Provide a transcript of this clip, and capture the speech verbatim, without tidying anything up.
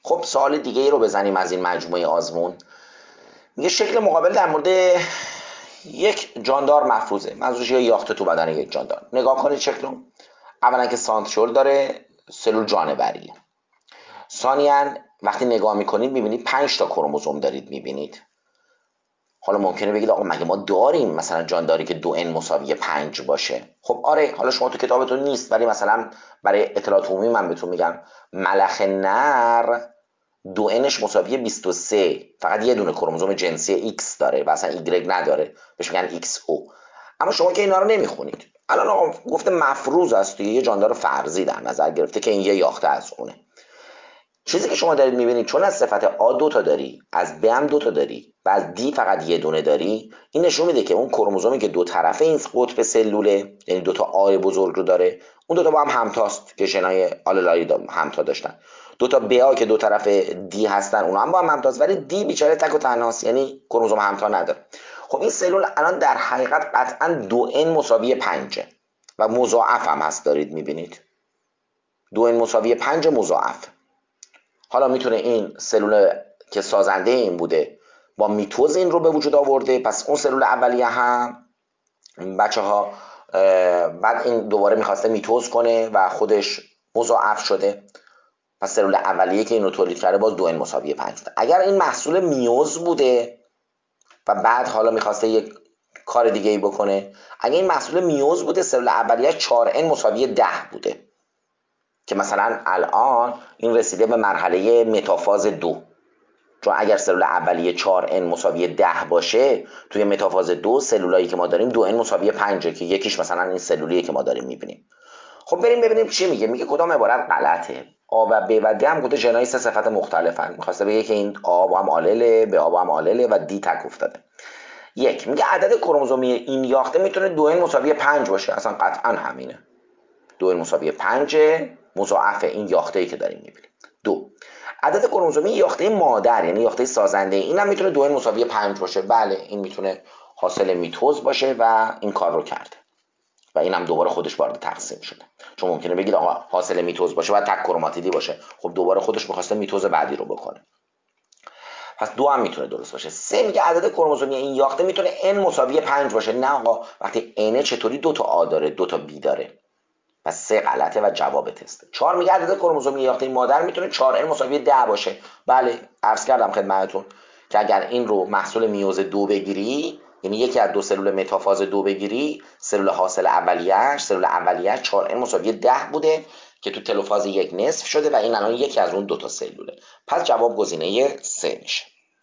خب سوال دیگه ای رو بزنیم از این مجموعه آزمون. میگه شکل مقابل در مورد یک جاندار مفروضه، منظورش یه یاخته تو بدن یک جاندار. نگاه کنید شکلو. اولا که سانتریول داره، سلول جانوریه. ثانیاً وقتی نگاه میکنید میبینید پنج تا کروموزوم دارید میبینید. حالا ممکنه بگید آقا مگه ما داریم مثلا جانداری که دو ان مساوی پنج باشه؟ خب آره، حالا شما تو کتابتون نیست ولی مثلا برای اطلاعات عمومی من بهتون میگم ملخ نر دو انش مساوی بیست و سه، فقط یه دونه کروموزوم جنسی ایکس داره و اصلا ایگرگ نداره، بهش میگن ایکس او. اما شما که اینا رو نمیخونید. الان آقا گفته مفروض است دیگه، یه جاندار فرضی در نظر گرفته که این یه یاخته از اونه. چیزی که شما دارید میبینید چون از صفت آ دو تا داری، از ب هم دو تا داری و از دی فقط یه دونه داری، این نشون میده که اون کروموزومی که دو طرفه این قطب سلوله، یعنی دو تا آ بزرگ رو داره، اون دو تا با هم همتاست که ژنای آللایی همتا داشتن. دو تا با که دو طرف دی هستن اونا هم با هم همتاست، ولی دی بیچاره تک و تنهاست، یعنی کروموزوم همتا نداره. خب این سلول الان در حقیقت قطعا دو ان مساوی پنج و مضاعف هم هست، دارید میبینید دو ان مساوی پنج مضاعف. حالا میتونه این سلول که سازنده این بوده با میتوز این رو به وجود آورده، پس اون سلول اولیه هم بچه ها بعد این دوباره میخواسته میتوز کنه و خودش مضاعف شده، پس سلول اولیه که این رو تولید کرده باز دو ان مساوی پنج بوده. اگر این محصول میوز بوده و بعد حالا میخواسته یک کار دیگه ای بکنه، اگر این محصول میوز بوده سلول اولیه چهار ان مساوی ده بوده که مثلا الان این رسیده به مرحله متافاز دو، چون اگر سلول اولیه چهار ان مساوی ده باشه توی متافاز دو سلولایی که ما داریم دو ان مساوی پنج که یکیش مثلا این سلولیه که ما داریم میبینیم. خب بریم ببینیم چی میگه. میگه کدام عبارت غلطه. آ و ب و د هم گفته ژنای سه صفت مختلفن، میخواسته بگه که این آ با هم آلله، ب با هم آلله و دی تک افتاده. یک میگه عدد کروموزومی این یاخته میتونه دو ان مساوی پنج باشه، اصلا قطعا همینه، دو ان مساوی پنج مضاعف این یاخته‌ای که داریم میبینیم. دو عدد کروموزومی یاخته مادر یعنی یاخته سازنده این هم میتونه دو ان مساوی پنج باشه. بله این میتونه حاصل میتوز باشه و این کار رو کرده و این هم دوباره خودش وارد تقسیم شده، چون ممکنه بگید آقا حاصل میتوز باشه و تک کروماتیدی باشه، خب دوباره خودش میخواسته میتوز بعدی رو بکنه، پس دو هم میتونه درست باشه. سه میگه عدد کروموزومی این یاخته میتونه n مساوی پنج باشه. نه آقا، وقتی n چطوری دو تا آ داره دو تا بی داره، پس سه غلطه و جواب تسته. چهار میگه عدد کروموزومی یاخته مادر میتونه چهار ان مساوی ده باشه. بله عرض کردم خدمتتون که اگر این رو محصول میوز دو بگیری، یعنی یکی از دو سلول متافاز دو بگیری، سلول حاصل اولیه‌اش سلول اولیه چهار ان مساوی ده بوده که تو تلوفاز یک نصف شده و این الان یکی از اون دو تا سلوله. پس جواب گزینه سه میشه.